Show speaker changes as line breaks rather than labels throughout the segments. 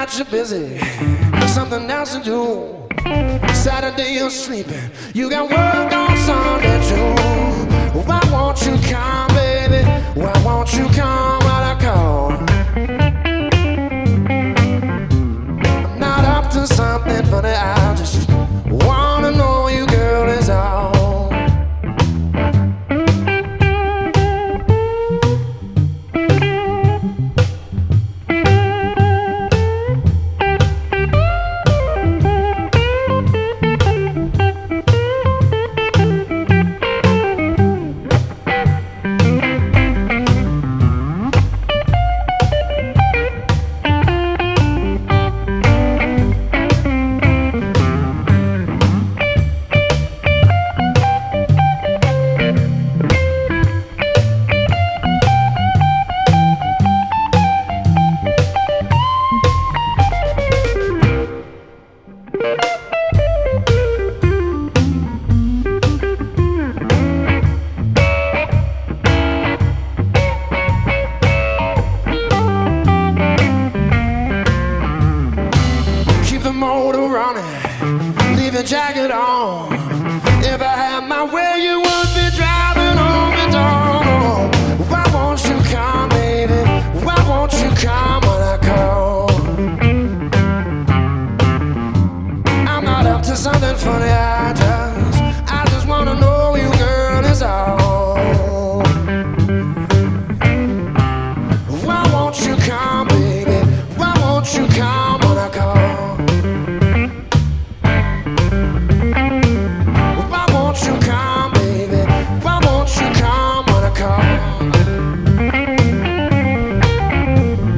night you're busy, something else to do. Saturday you're sleeping, you got work on Sunday too. Why won't you come, baby? Why won't you come when I call? I'm not up to something funny, I just wanna know you, girl, is all. Motor running, leave your jacket on. If I had my way, you would be driving home and down. Why won't you come, baby? Why won't you come when I call? I'm not up to something funny, I just wanna know you, girl, is all. Why won't you come, baby? Why won't you come when I call?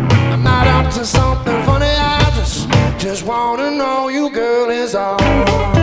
Something funny, I just wanna know you, girl, is all.